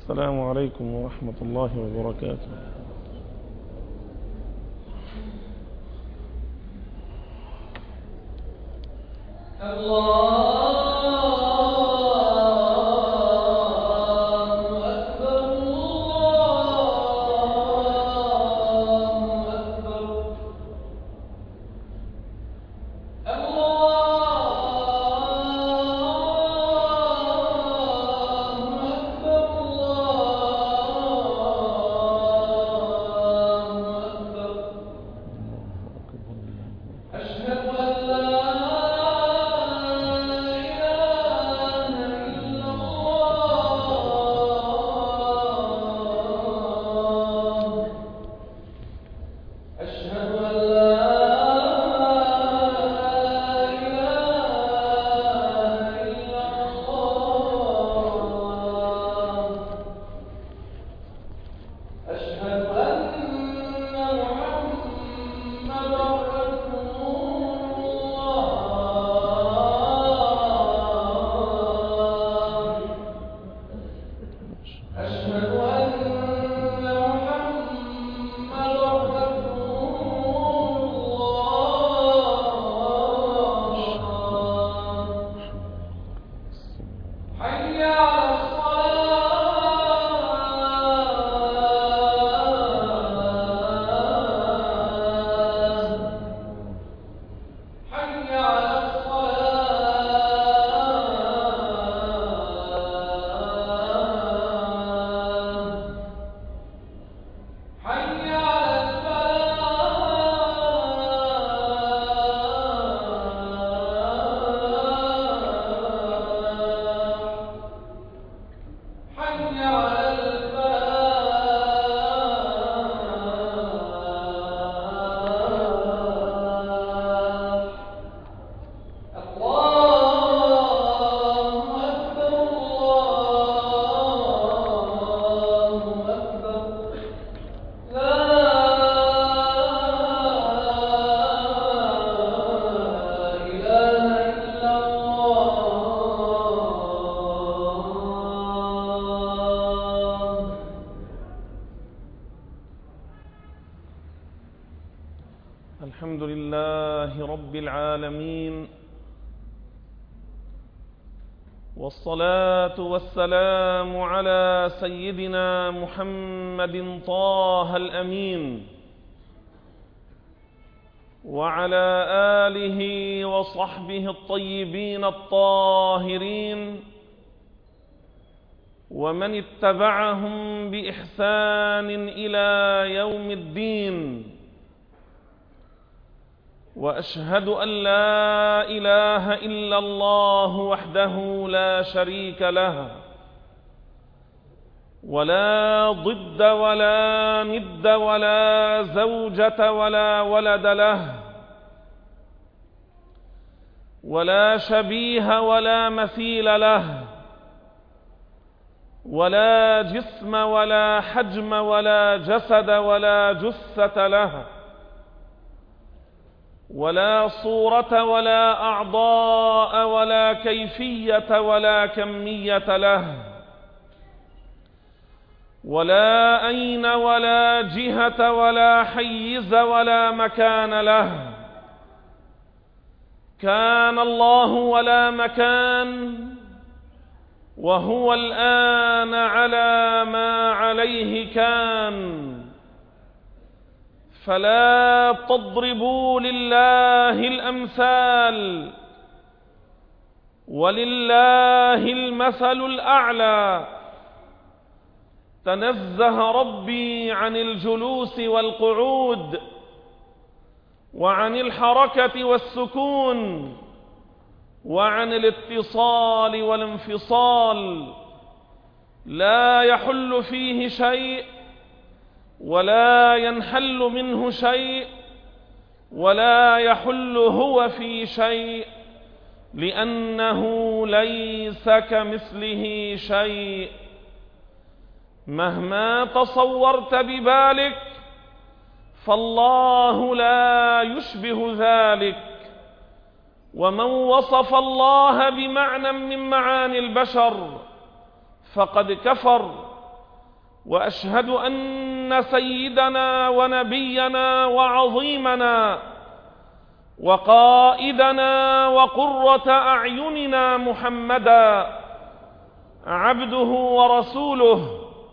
السلام عليكم ورحمة الله وبركاته. الحمد لله رب العالمين، والصلاة والسلام على سيدنا محمد طه الأمين، وعلى آله وصحبه الطيبين الطاهرين، ومن اتبعهم بإحسان إلى يوم الدين. وأشهد أن لا إله إلا الله وحده لا شريك له، ولا ضد ولا ند ولا زوجة ولا ولد له، ولا شبيه ولا مثيل له، ولا جسم ولا حجم ولا جسد ولا جثة له، ولا صورة ولا أعضاء ولا كيفية ولا كمية له، ولا أين ولا جهة ولا حيز ولا مكان له. كان الله ولا مكان، وهو الآن على ما عليه كان. فلا تضربوا لله الأمثال، ولله المثل الأعلى. تنزه ربي عن الجلوس والقعود، وعن الحركة والسكون، وعن الاتصال والانفصال. لا يحل فيه شيء، ولا ينحل منه شيء، ولا يحل هو في شيء، لأنه ليس كمثله شيء. مهما تصورت ببالك فالله لا يشبه ذلك. ومن وصف الله بمعنى من معاني البشر فقد كفر، وأشهد أن سيدنا ونبينا وعظيمنا وقائدنا وقرة أعيننا محمدا عبده ورسوله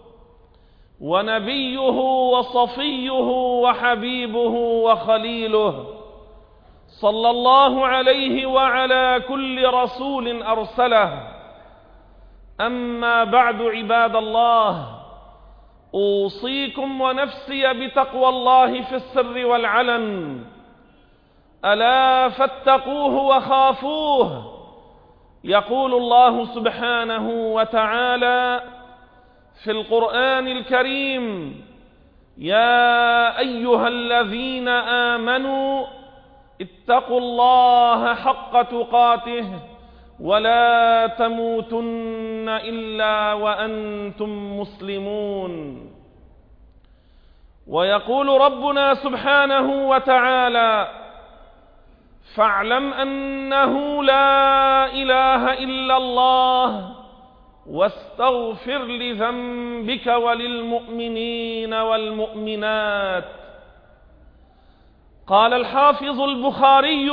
ونبيه وصفيه وحبيبه وخليله، صلى الله عليه وعلى كل رسول أرسله. أما بعد، عباد الله، أوصيكم ونفسي بتقوى الله في السر والعلن، ألا فاتقوه وخافوه. يقول الله سبحانه وتعالى في القرآن الكريم: يا أيها الذين آمنوا اتقوا الله حق تقاته ولا تموتن إلا وأنتم مسلمون. ويقول ربنا سبحانه وتعالى: فاعلم أنه لا إله إلا الله واستغفر لذنبك وللمؤمنين والمؤمنات. قال الحافظ البخاري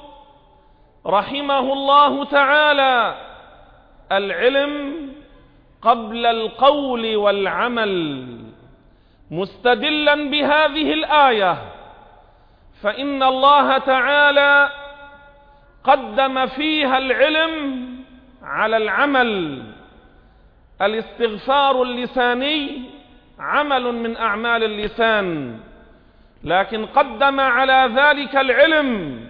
رحمه الله تعالى: العلم قبل القول والعمل، مستدلا بهذه الآية، فإن الله تعالى قدم فيها العلم على العمل. الاستغفار اللساني عمل من أعمال اللسان، لكن قدم على ذلك العلم،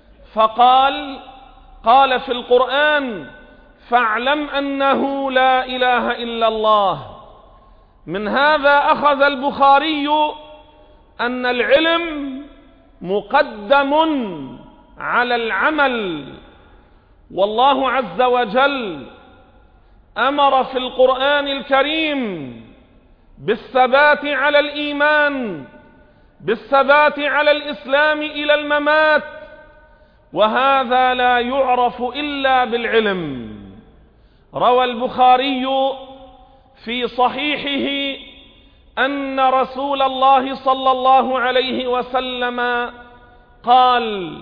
قال في القرآن: فاعلم أنه لا إله إلا الله. من هذا أخذ البخاري أن العلم مقدم على العمل. والله عز وجل أمر في القرآن الكريم بالثبات على الإيمان، بالثبات على الإسلام إلى الممات، وهذا لا يعرف إلا بالعلم. روى البخاري في صحيحه أن رسول الله صلى الله عليه وسلم قال: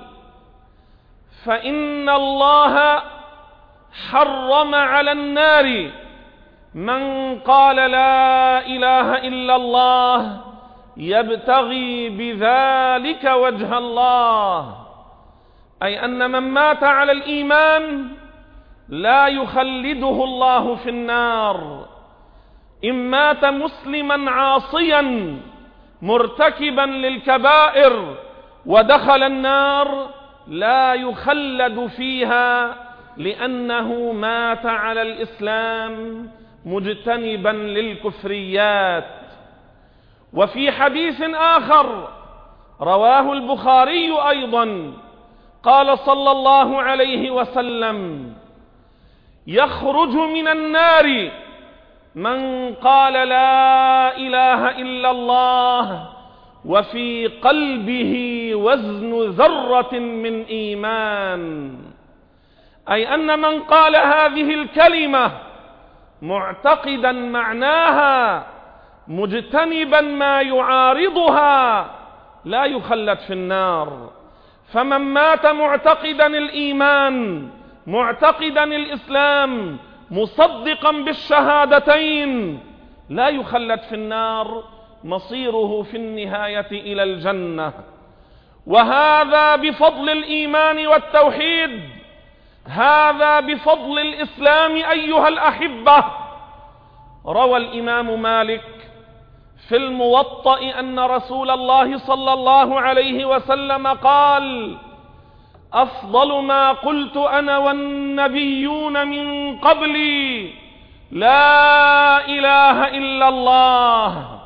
فإن الله حرم على النار من قال لا إله إلا الله يبتغي بذلك وجه الله، أي أن من مات على الإيمان لا يخلده الله في النار. إن مات مسلما عاصيا مرتكبا للكبائر ودخل النار لا يخلد فيها، لأنه مات على الإسلام مجتنبا للكفريات. وفي حديث آخر رواه البخاري أيضا قال صلى الله عليه وسلم: يخرج من النار من قال لا إله إلا الله وفي قلبه وزن ذرة من إيمان، أي أن من قال هذه الكلمة معتقدا معناها مجتنبا ما يعارضها لا يخلد في النار. فمن مات معتقدا الإيمان، معتقدا الإسلام، مصدقا بالشهادتين لا يخلد في النار، مصيره في النهاية إلى الجنة. وهذا بفضل الإيمان والتوحيد، هذا بفضل الإسلام أيها الأحبة. روى الإمام مالك في الموطأ أن رسول الله صلى الله عليه وسلم قال: أفضل ما قلت أنا والنبيون من قبلي لا إله إلا الله.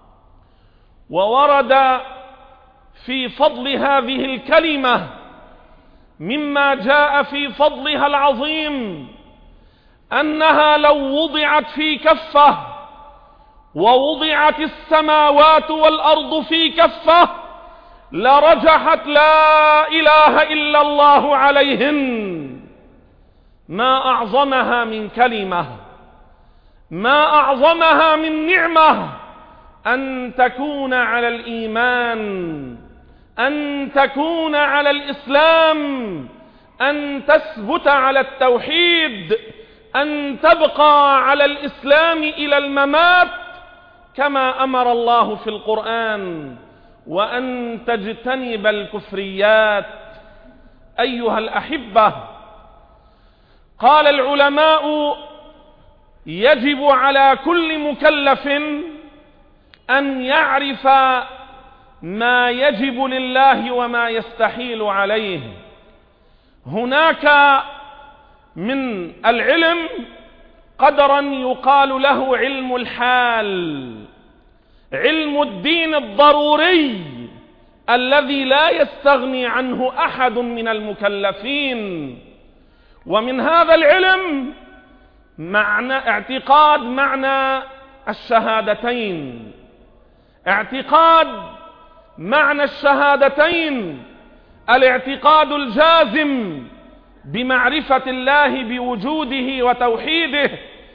وورد في فضل هذه الكلمة مما جاء في فضلها العظيم أنها لو وضعت في كفة ووضعت السماوات والأرض في كفة لرجحت لا إله إلا الله عليهن. ما أعظمها من كلمة، ما أعظمها من نعمة أن تكون على الإيمان، أن تكون على الإسلام، أن تثبت على التوحيد، أن تبقى على الإسلام إلى الممات كما أمر الله في القرآن، وأن تجتنب الكفريات. أيها الأحبة، قال العلماء: يجب على كل مكلف أن يعرف ما يجب لله وما يستحيل عليه. هناك من العلم قدرا يقال له علم الحال، علم الدين الضروري الذي لا يستغني عنه أحد من المكلفين. ومن هذا العلم اعتقاد معنى الشهادتين. اعتقاد معنى الشهادتين الاعتقاد الجازم بمعرفة الله بوجوده وتوحيده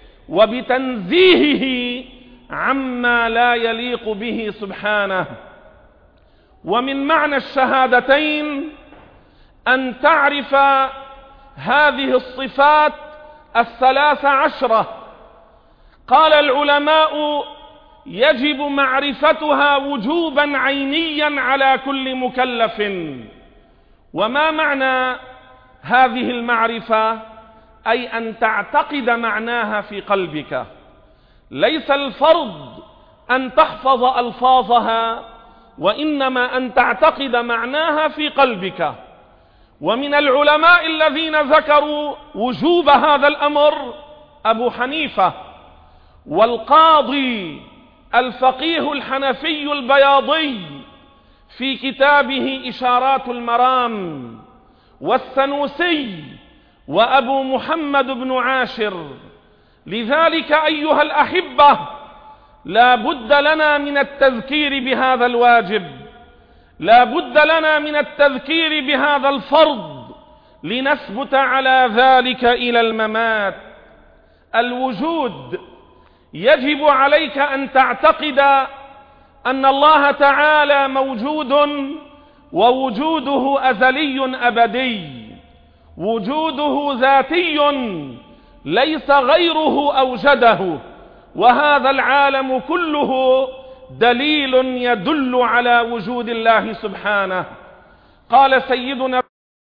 وبتنزيهه عما لا يليق به سبحانه. ومن معنى الشهادتين أن تعرف هذه الصفات 13. قال العلماء: يجب معرفتها وجوبا عينيا على كل مكلف. وما معنى هذه المعرفة؟ أي أن تعتقد معناها في قلبك. ليس الفرض أن تحفظ ألفاظها، وإنما أن تعتقد معناها في قلبك. ومن العلماء الذين ذكروا وجوب هذا الأمر أبو حنيفة، والقاضي الفقيه الحنفي البياضي في كتابه إشارات المرام، والسنوسي، وأبو محمد بن عاشر. لذلك أيها الأحبة، لا بد لنا من التذكير بهذا الواجب، لا بد لنا من التذكير بهذا الفرض لنثبت على ذلك إلى الممات. الوجود: يجب عليك أن تعتقد أن الله تعالى موجود، ووجوده أزلي أبدي، وجوده ذاتي ليس غيره أوجده، وهذا العالم كله دليل يدل على وجود الله سبحانه. قال سيدنا